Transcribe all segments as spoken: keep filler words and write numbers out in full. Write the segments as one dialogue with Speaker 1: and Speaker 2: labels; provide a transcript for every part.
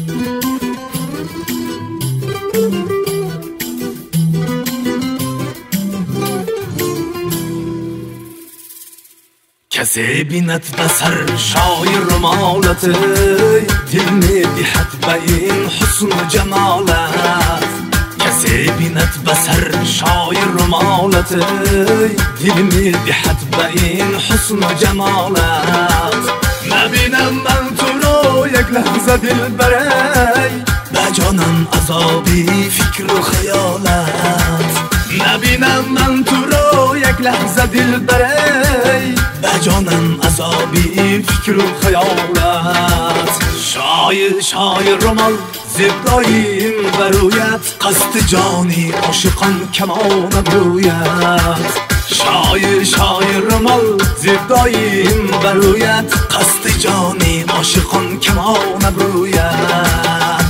Speaker 1: کسی بیند بسر شایر مالت، دل میدهد به این حسن و جمالت. کسی بیند بسر شایر مالت، دل میدهد به این حسن و جمالت. نبینم من تو رو یک لحظه دل بری، به جانم عذابی فکر و خیالت. نبینم من تو رو یک لحظه دل بری، به جانم عذابی فکر و خیالت. شایر شایر رمال زیباییم برویت، قصد جانی عاشقان کمان برویت. شایر شایر رمال زیباییم برویت، قصد جانی عاشقان کمان برویت.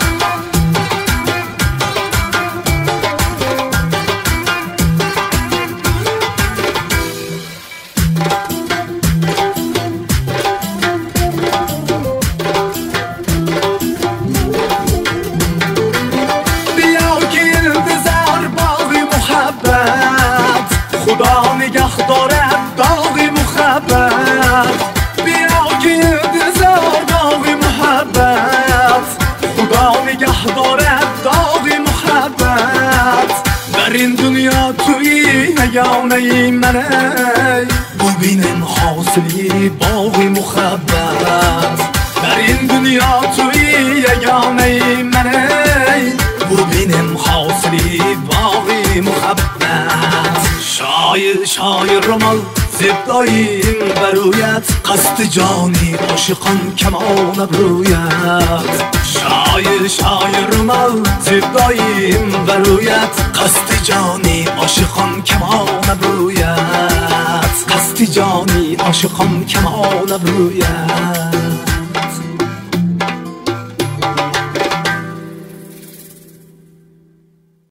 Speaker 1: خدا نگه دارد داغ محبت، بیا که انتظار داغ محبت. خدا نگه دارد داغ محبت، در این دنیا توی یگانه منی، ببینم حاصلی باغ محبت. در این دنیا توی یگانه منی، ببینم حاصلی باغ محبت. شایر شایر رمال زیباییم برویت، قصد جانی عاشقان کمان برویت. شایر شایر رمال زیباییم برویت، قصد جانی عاشقان کمان برویت. قصد جانی عاشقان کمان برویت.